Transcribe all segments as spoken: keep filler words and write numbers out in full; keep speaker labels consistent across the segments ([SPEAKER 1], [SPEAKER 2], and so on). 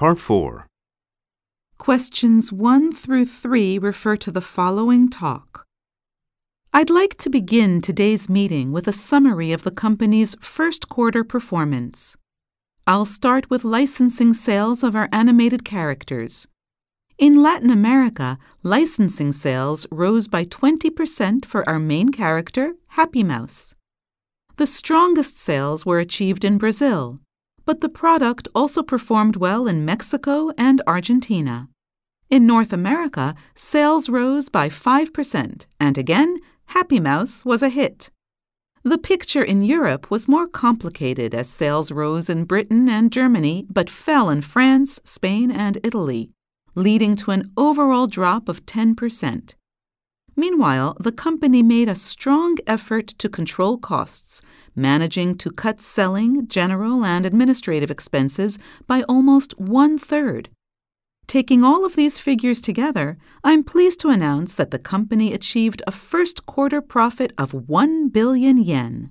[SPEAKER 1] Part four.
[SPEAKER 2] Questions one through three refer to the following talk. I'd like to begin today's meeting with a summary of the company's first quarter performance. I'll start with licensing sales of our animated characters. In Latin America, licensing sales rose by twenty percent for our main character, Happy Mouse. The strongest sales were achieved in Brazil, but the product also performed well in Mexico and Argentina. In North America, sales rose by five percent, and again, Happy Mouse was a hit. The picture in Europe was more complicated as sales rose in Britain and Germany but fell in France, Spain, and Italy, leading to an overall drop of ten percent. Meanwhile, the company made a strong effort to control costs, managing to cut selling, general, and administrative expenses by almost one-third. Taking all of these figures together, I'm pleased to announce that the company achieved a first quarter profit of one billion yen.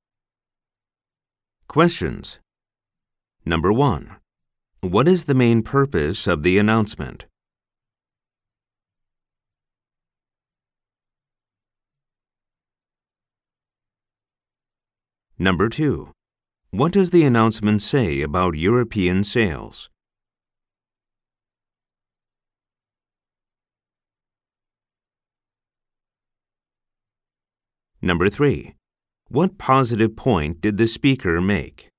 [SPEAKER 1] Questions. Number one. What is the main purpose of the announcement? Number two. What does the announcement say about European sales? Number three. What positive point did the speaker make?